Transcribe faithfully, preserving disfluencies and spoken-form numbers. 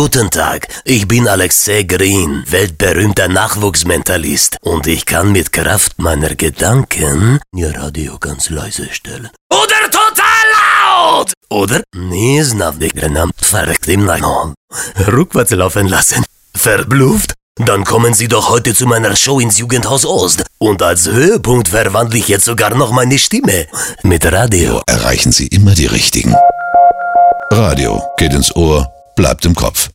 Guten Tag, ich bin Alexei Green, weltberühmter Nachwuchsmentalist. Und ich kann mit Kraft meiner Gedanken Ihr Radio ganz leise stellen. Oder total laut! Oder? Nie znavdikrenam, verreckt im Nein. Rückwärts laufen lassen. Verblüfft? Dann kommen Sie doch heute zu meiner Show ins Jugendhaus Ost. Und als Höhepunkt verwandle ich jetzt sogar noch meine Stimme. Mit Radio erreichen Sie immer die Richtigen. Radio geht ins Ohr, bleibt im Kopf.